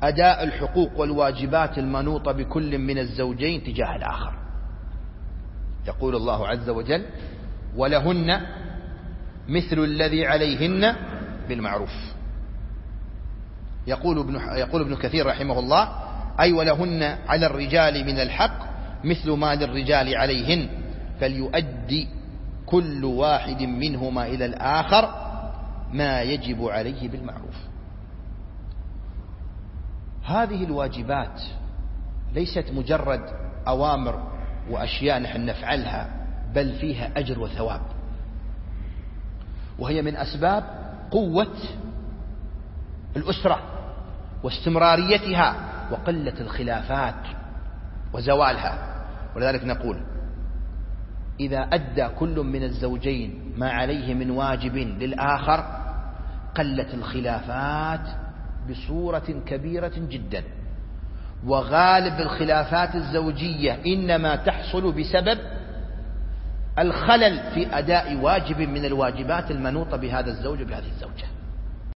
أداء الحقوق والواجبات المنوطة بكل من الزوجين تجاه الآخر. يقول الله عز وجل: ولهن مثل الذي عليهن بالمعروف. يقول ابن كثير رحمه الله: أي ولهن على الرجال من الحق مثل ما للرجال عليهن، فليؤدي كل واحد منهما إلى الآخر ما يجب عليه بالمعروف. هذه الواجبات ليست مجرد أوامر وأشياء نحن نفعلها، بل فيها أجر وثواب، وهي من أسباب قوة الأسرة واستمراريتها وقلة الخلافات وزوالها. ولذلك نقول: إذا أدى كل من الزوجين ما عليه من واجب للآخر قلت الخلافات بصورة كبيرة جدا. وغالب الخلافات الزوجية إنما تحصل بسبب الخلل في أداء واجب من الواجبات المنوطة بهذا الزوج وبهذه الزوجة.